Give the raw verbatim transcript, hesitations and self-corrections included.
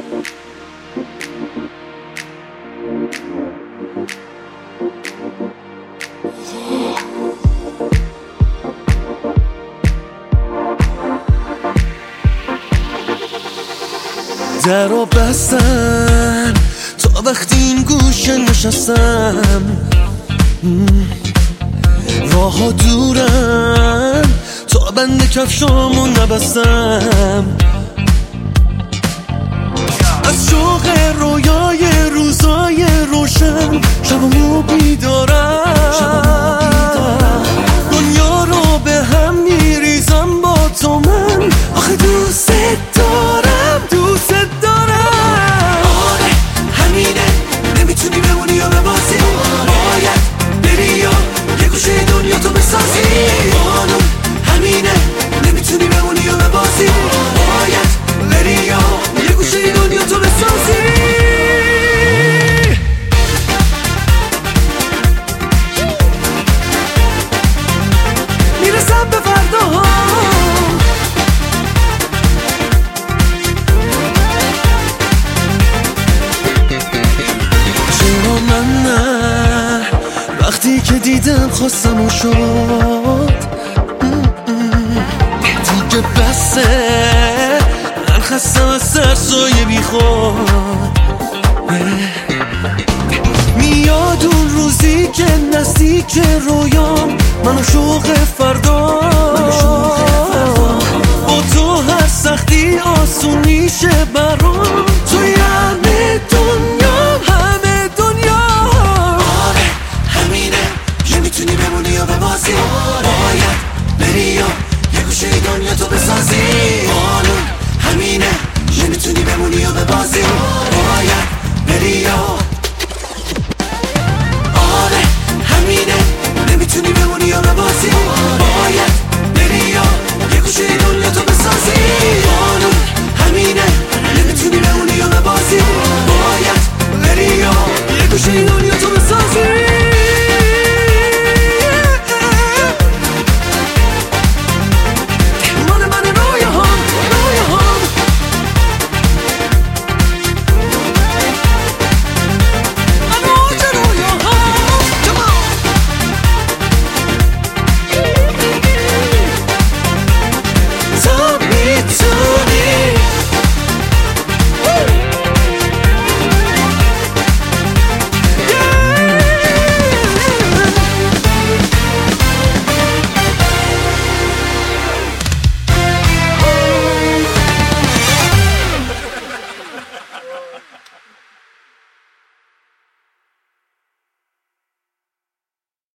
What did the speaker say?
در و بستن تا وقتی این گوشه نشستم، راه ها دورن تا بند کفشامو نبستم. از شوق رویای روزای روشن شبمو بیدارم، دنیا رو به هم میریزم با تو من، آخه دوست دارم دوست دارم. آره همینه، نمیتونی بمونی یا ببازی، باید بری یا یه گوشه دنیا تو بسازی. قانون همینه، نمیتونی بمونی یا ببازی، باید بری یا یه گوشه دنیا تو بسازی. میرسم به فرداها، چرا من نه وقتی که دیدم خواستم و شد دیگه بسه، من خستم از سرسایه بی خود. میاد اون روزی که نزدیک رویام، منو شوق فردا، با تو هر سختی آسون میشه برام.